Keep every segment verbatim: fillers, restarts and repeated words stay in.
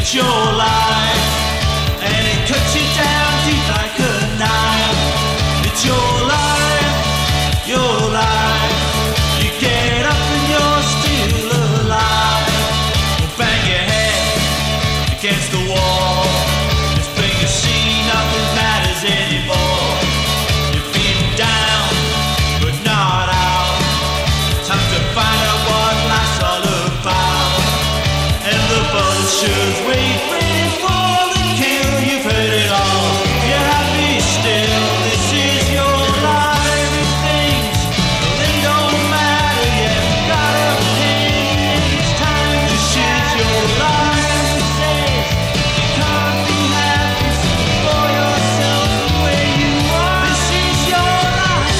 It's your life, and it cuts you down deep like a knife. It's your life, your life. You get up and you're still alive. Well, bang your head against the wall. This thing you see, nothing matters anymore. You've been down, but not out. Time to find out what life's all about. And the vultures wait ready for the kill. You've heard it all. You're happy still. This is your life. Everything's, they don't matter yet. Gotta pay each time. This is your life. You can't be happy for yourself the way you are. This is your life.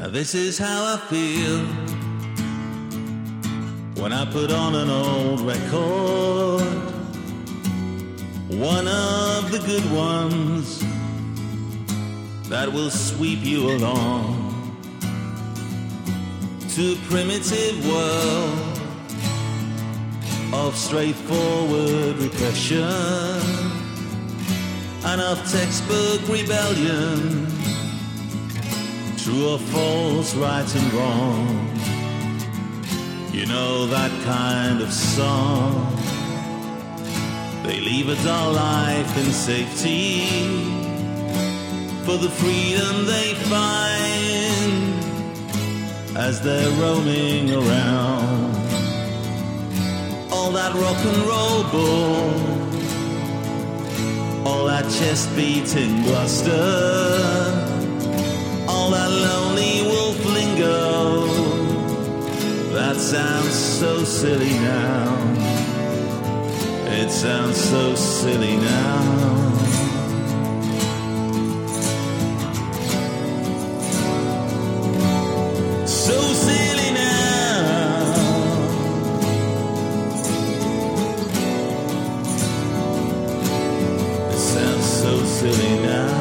This is how I feel when I put on an old record, one of the good ones that will sweep you along to a primitive world of straightforward repression and of textbook rebellion, true or false, right and wrong. You know that kind of song. They leave a dull life in safety for the freedom they find as they're roaming around. All that rock and roll bull, all that chest beating bluster, all that lonely wolf lingo, that sounds so silly now. It sounds so silly now. So silly now. It sounds so silly now.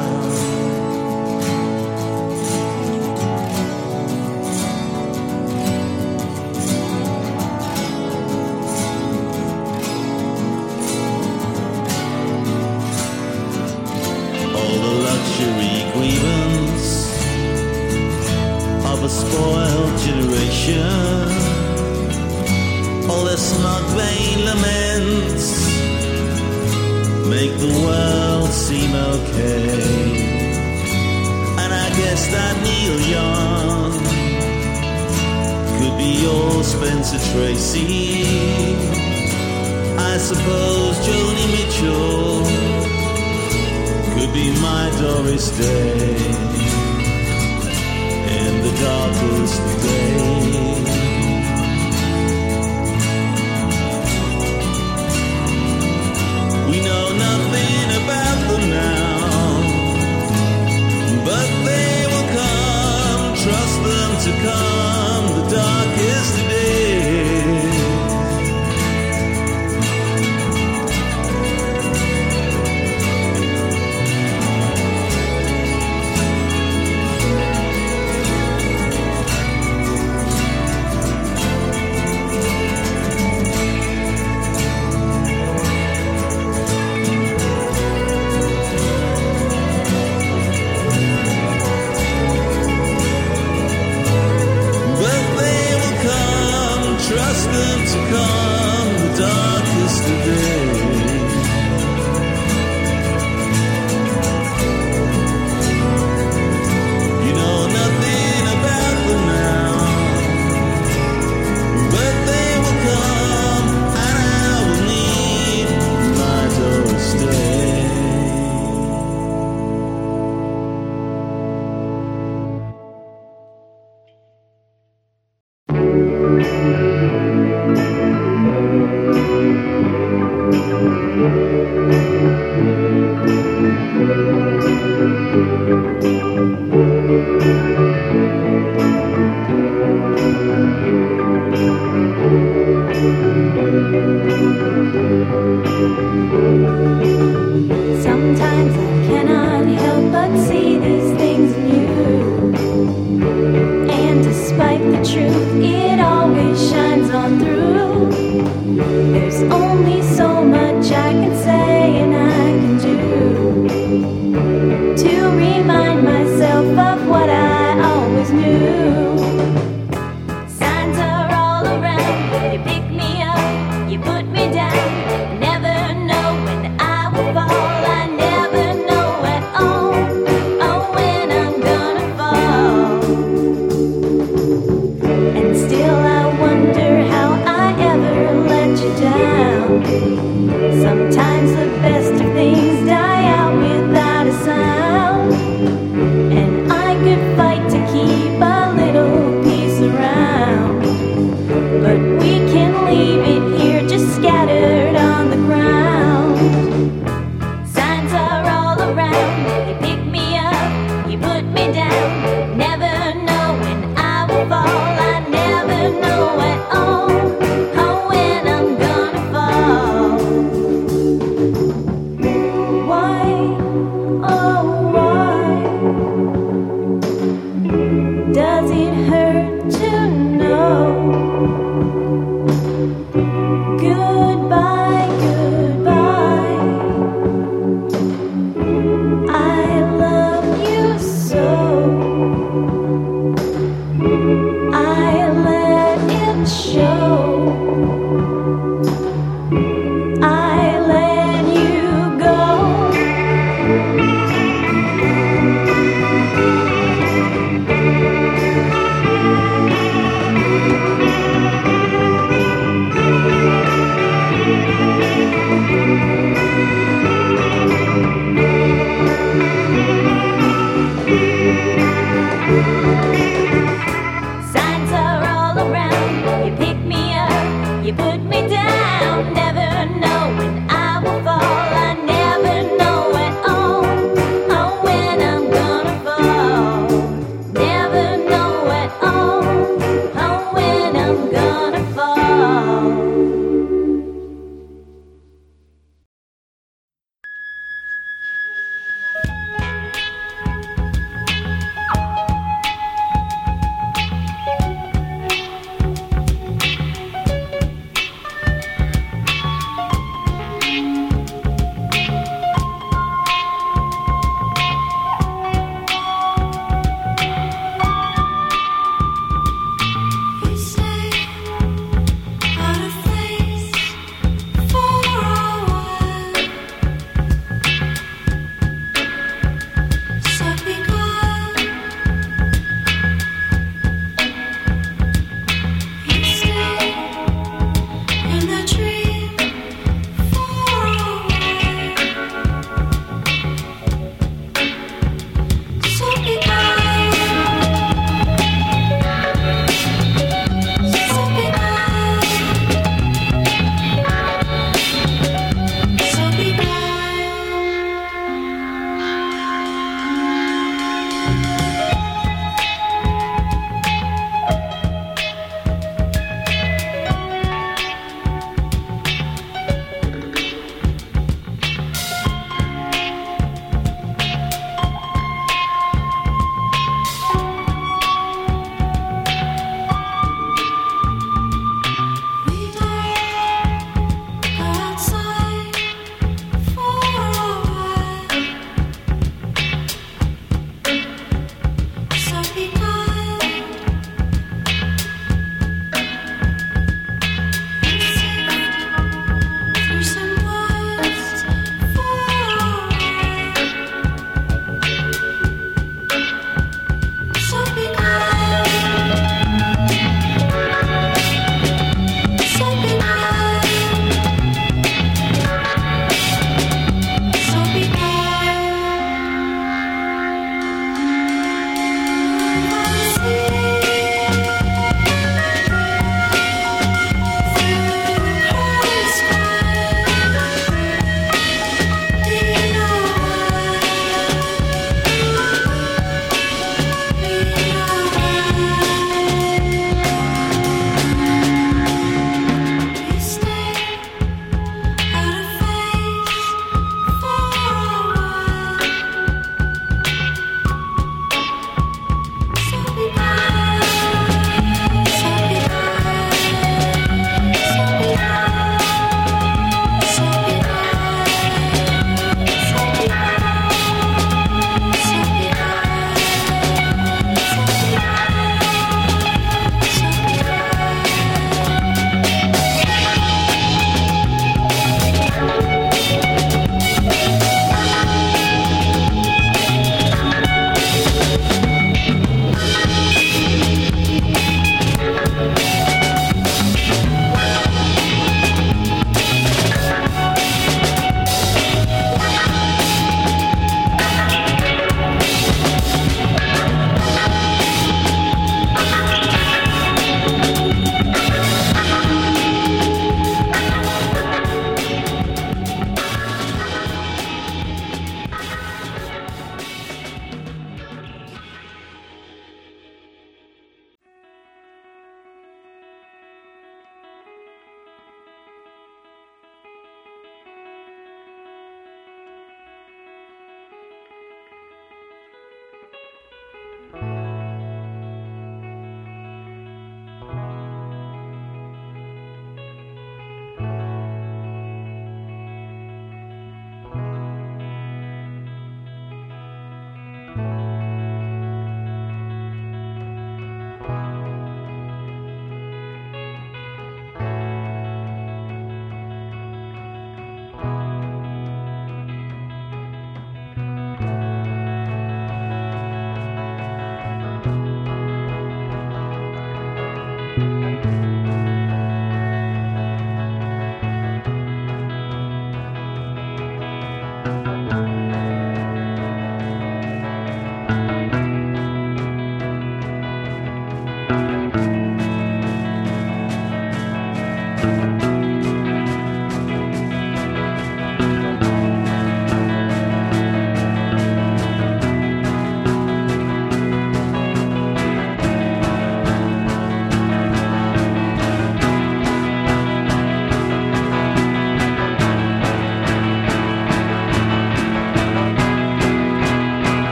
Grievance of a spoiled generation, all their smug vain laments make the world seem okay. And I guess that Neil Young could be your Spencer Tracy. I suppose Joni Mitchell could be my Doris Day in the darkest of days. We know nothing about them now, but they will come, trust them to come the darkest of days.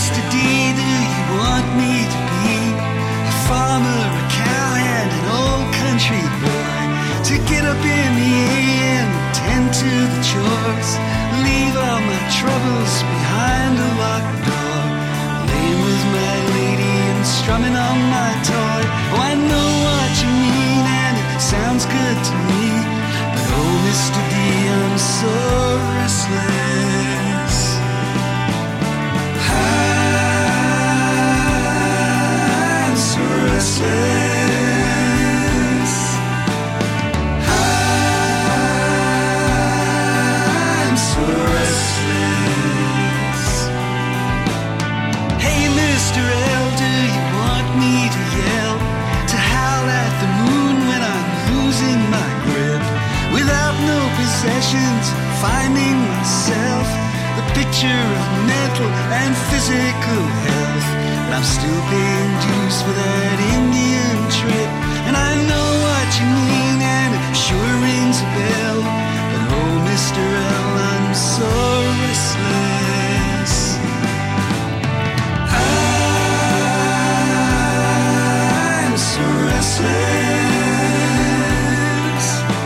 Mister D, do you want me to be a farmer, a cowhand, an old country boy? To get up in the A M, tend to the chores, leave all my troubles behind a locked door, laying with my lady and strumming on my toy. Oh, I know what you mean and it sounds good to me, but oh, Mister D, I'm so restless. I'm so restless. I'm so restless. Hey, Mister L, do you want me to yell, to howl at the moon when I'm losing my grip? Without no possessions, finding myself, the picture of mental and physical health. But I'm still paying dues for that Indian trip, and I know what you mean and it sure rings a bell. But oh, Mister L, I'm so restless. I'm so restless.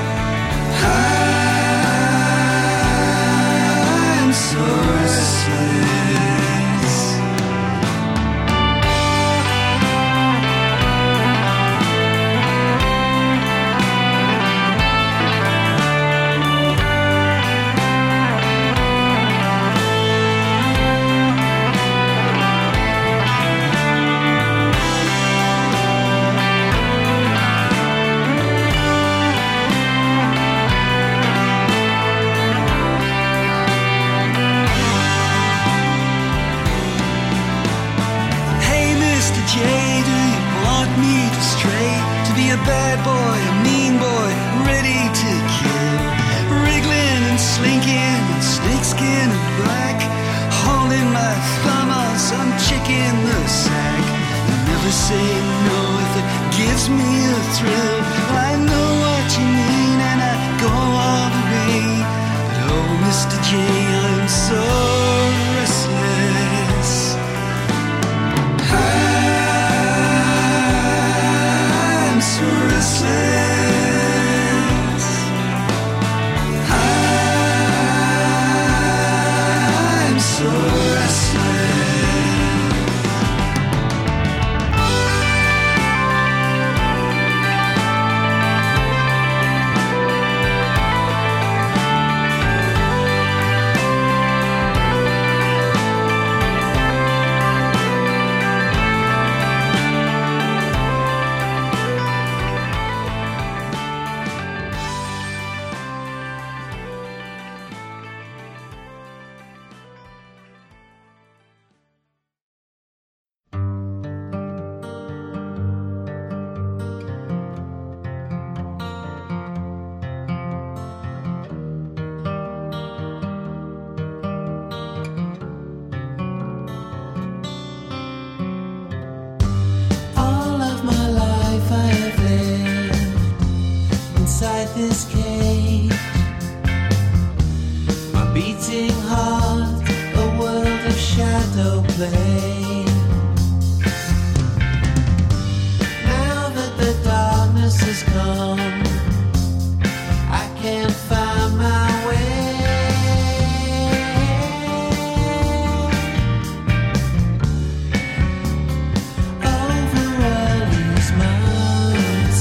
I'm so restless. Hey, Mister J, do you want me to stray, to be a bad boy, a mean boy, ready to kill, wriggling and slinking in snakeskin and black, holding my thumb on some chick in the sack, and never say no if it gives me a thrill. I know what you mean and I go all the way, but oh, Mister J, I'm so restless. I'm so restless. I'm so restless. All of my life I have lived inside this cage. My beating heart, a world of shadow play. Now that the darkness has come, I can't find my way. Over all these mountains,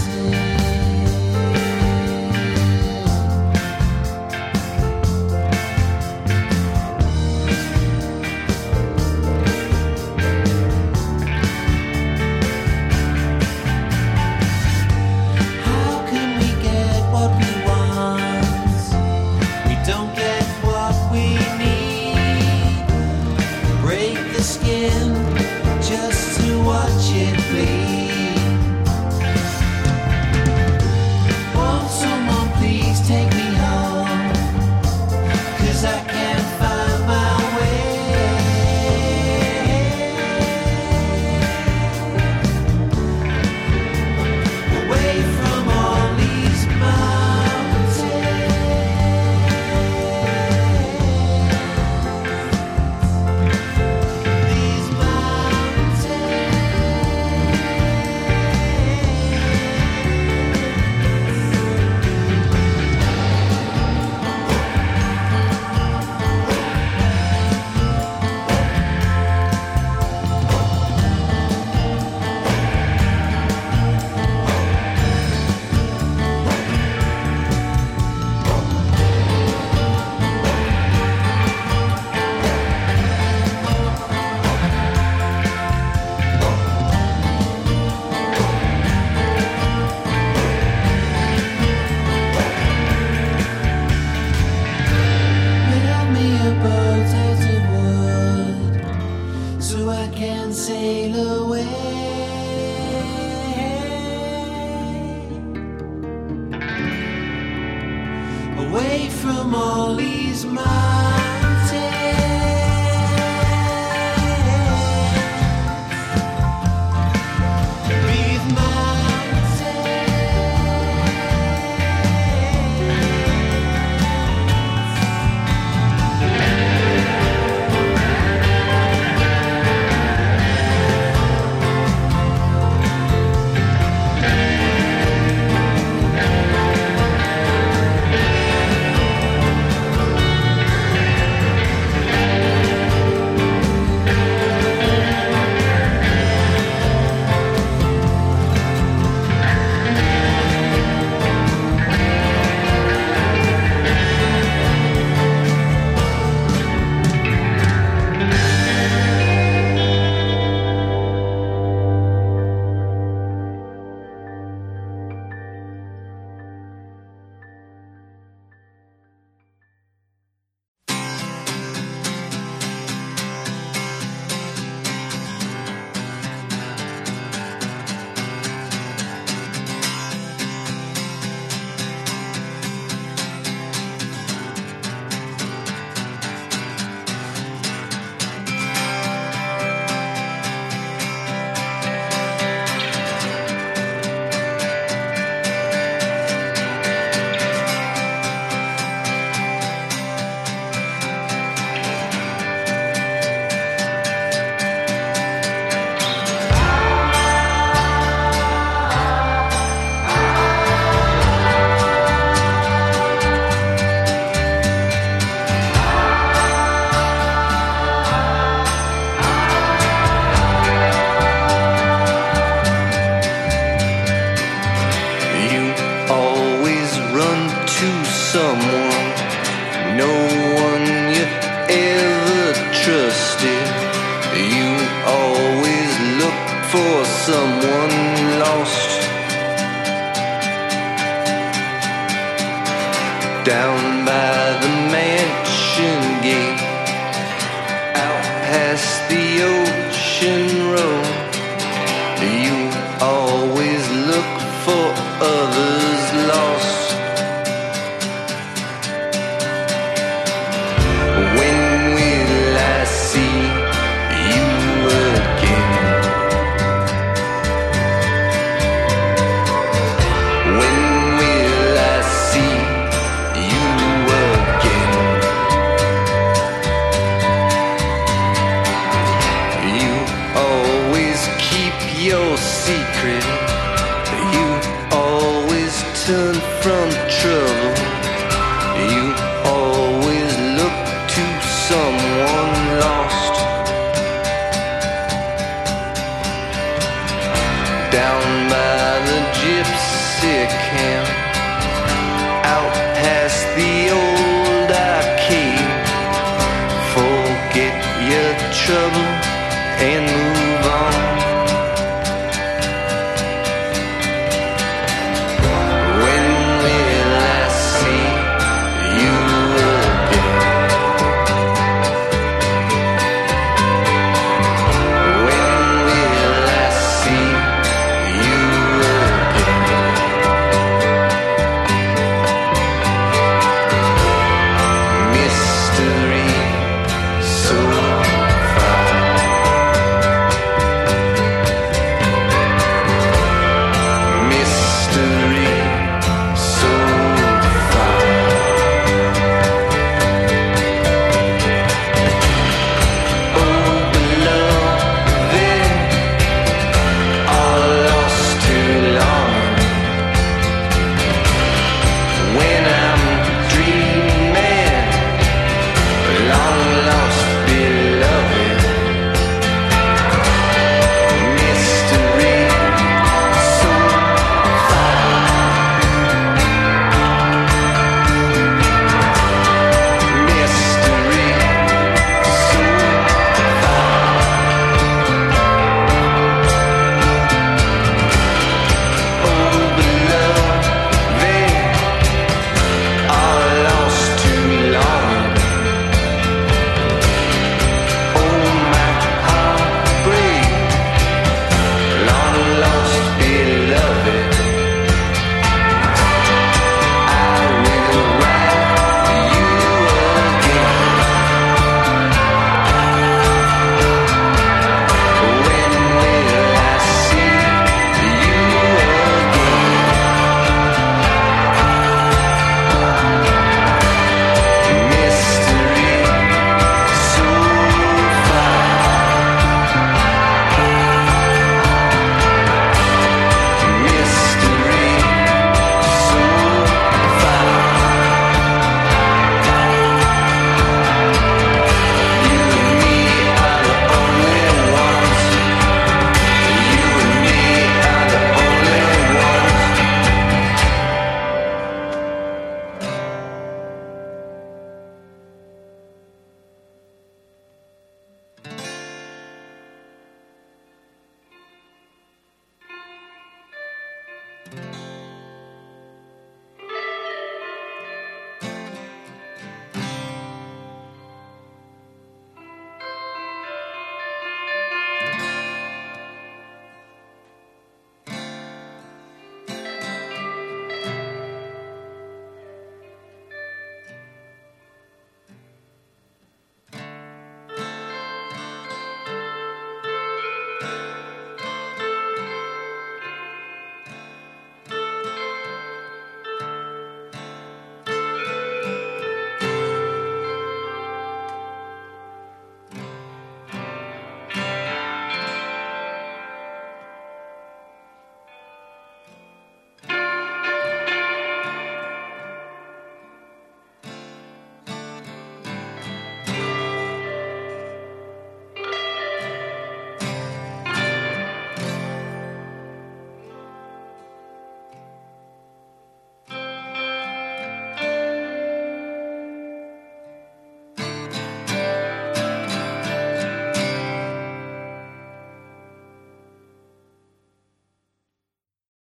These someone lost. Down by the mansion gate, out past the ocean road, you always look for others lost. When will I see you again? When will I see you again? You always keep your secret. You always turn from trouble. You always look to someone lost. Down by the gypsy camp, out past the old arcade, forget your trouble and move on.